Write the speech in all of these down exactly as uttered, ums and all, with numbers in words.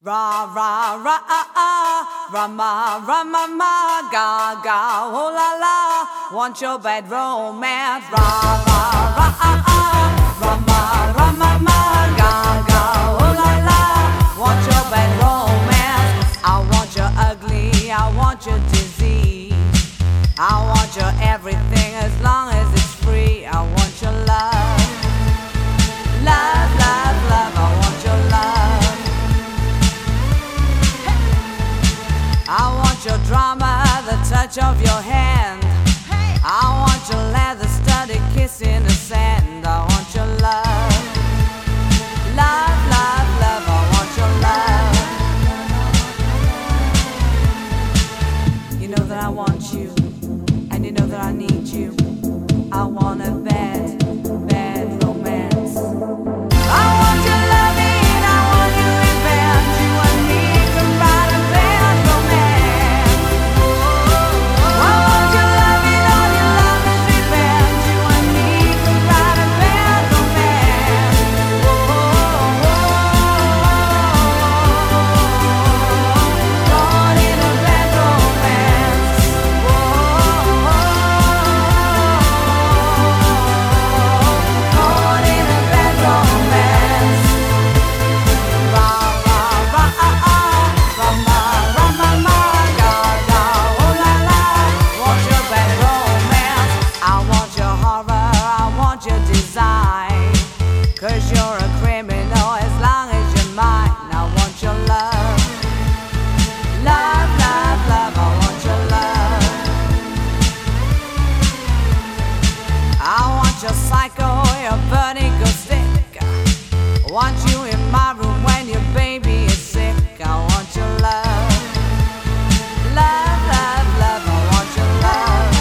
Ra ra ra ah ah, ra ma ra ma ma, ga ga oh la la, want your bad romance. Ra ra ra ah ah, ra ma ra ma ma, ga ga oh la la, want your bad romance. I want your ugly, I want your disease, I want your everything as long as it's free. I want your love, love, love, love. I want your love. I want your drama, the touch of your hand. I want your leather studded kiss in the sand. I want your love, love, love, love. I want your love. You know that I want you, and you know that I need you. I want a bad, bad romance. I want your loving, I want your revenge. You and me can write a bad romance. I want your loving, all your love is revenge. You and me can write a bad romance. Caught in a bad romance. Caught in a bad romance. Ra ra ra ah ah, ra ma ra ma ma, ga ga oh la la, want your bad romance. I want your horror, I want your design, 'cause you're a criminal as long as you're mine. I want your love, love, love, love. I want your love. I want your psycho, your vertigo stick. I want you in my room when your baby is sick. I want your love, love, love, love. I want your love.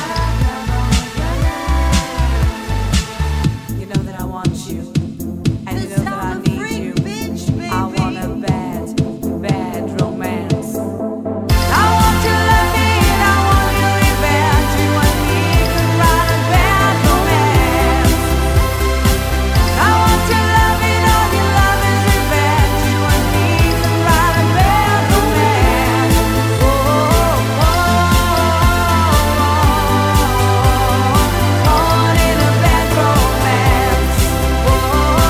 You know that I want you, and you know that I need you. I want a bad, bad romance. I want your loving, I want your revenge. You and me can write a bad romance. I want your loving, all your love is revenge. You and me can write a bad romance. Oh, oh, oh, caught in a bad romance. Oh, oh,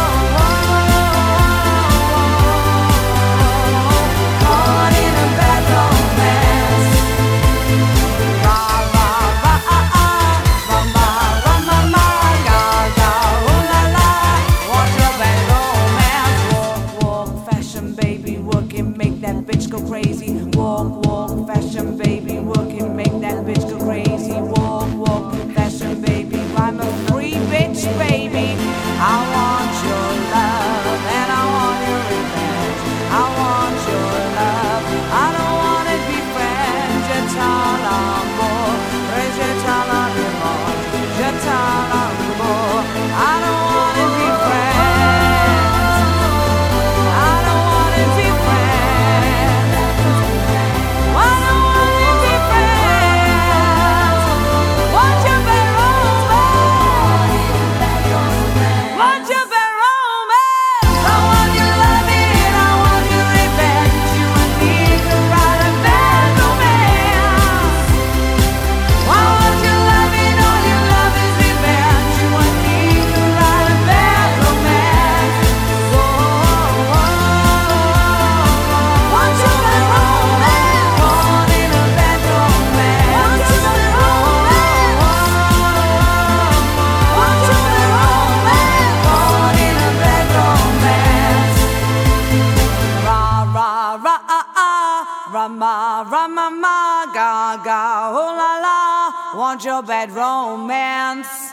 caught in a bad romance. Ra ra ra ah ah, ra ma ra ma ma, ga ga oh la la, want your bad romance. Walk walk fashion baby, work it, make that bitch go crazy. Walk walk fashion baby, work it, make that bitch go crazy. Walk walk fashion baby, I'm a free bitch baby. I want your love and I want your revenge. I want your love, I don't wanna be friends. Je t'en amour, je t'en amour, je t'en amour. I don't wanna be friends. I don't wanna be friends. I don't wanna be friends. Want your bad romance. Want your bad romance. I want your loving, I want your revenge. You and me can write a bad romance. I want your loving, all your love is revenge. You and me can write a bad romance. Oh, oh, oh. Want your bad romance. Caught in a bad romance. Want your bad romance. Want your bad romance. Caught in a bad romance. Ra ra ra ah ah, ra ma ra ma ma, ga ga oh la la, want your bad romance.